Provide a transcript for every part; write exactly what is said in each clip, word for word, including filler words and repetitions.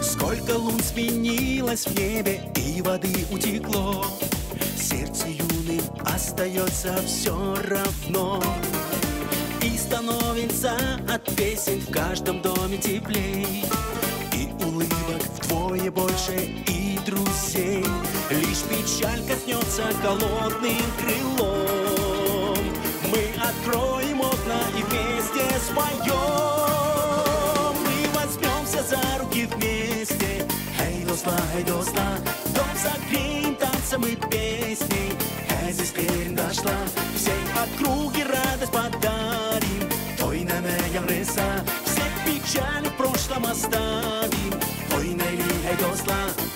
Сколько лун сменилось в небе и воды утекло, сердце юным остается все равно. И становится от песен в каждом доме теплей, и улыбок вдвое больше, и друзей. Лишь печаль коснется холодным крылом. Мы откроем окна и вместе споем. Мы возьмемся за руки вместе. Эй, досла, эй, досла, дом согреем танцем и песней. Эй, здесь перин дошла, всей округе радость подарим. Той на меня рыса, все печали в прошлом оставим. Ой, найли, эй, досла.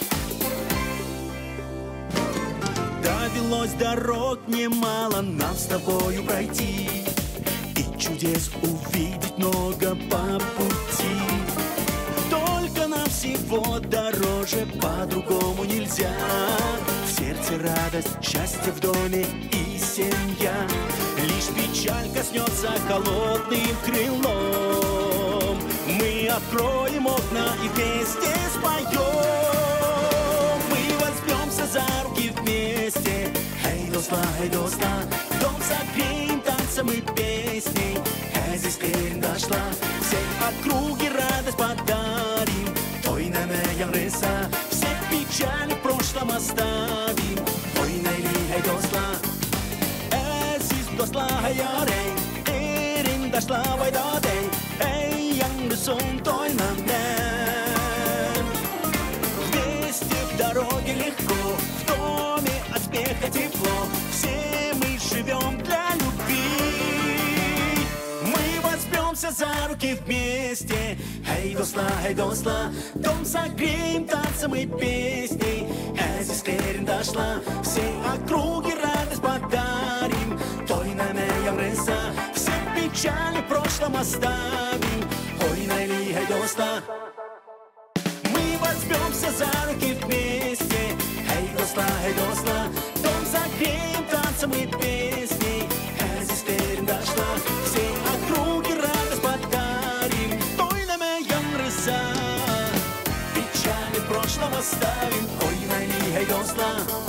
Довелось дорог немало нам с тобою пройти, и чудес увидеть много по пути. Только нам всего дороже, по-другому нельзя. В сердце радость, счастье в доме и семья. Лишь печаль коснется холодным крылом. Мы откроем окна и вместе споем. Мы возьмемся за руки вместе. Эй, досла, эй, досла, дом согреем танцем и песней. Эй, здесь перин дошла, всей округе радость подарим. Той на меня рыса, все печали в прошлом оставим. Ой, найли, эй, досла. Эй, здесь досла, эй, орей, перин дошла, вай, додей. Эй, ян рысун, той на мне. Вместе в дороге легко, в доме от смеха тепло. Все мы живем для любви. Мы возьмемся за руки вместе. Эй, досла, эй, досла, дом согреем танцем и песней. Эй, здесь перин дошла, всей округе радость подарим. Той на меня рыса, все печали в прошлом оставим. Ой, найли, эй, досла. Мы возьмемся за руки вместе. Эй, досла, эй, досла, дом согреем танцем и песней. Эй, здесь перин дошла, всей округе радость подарим. Той на меня рыса, печали в прошлом оставим. Ой, найли, эй, досла.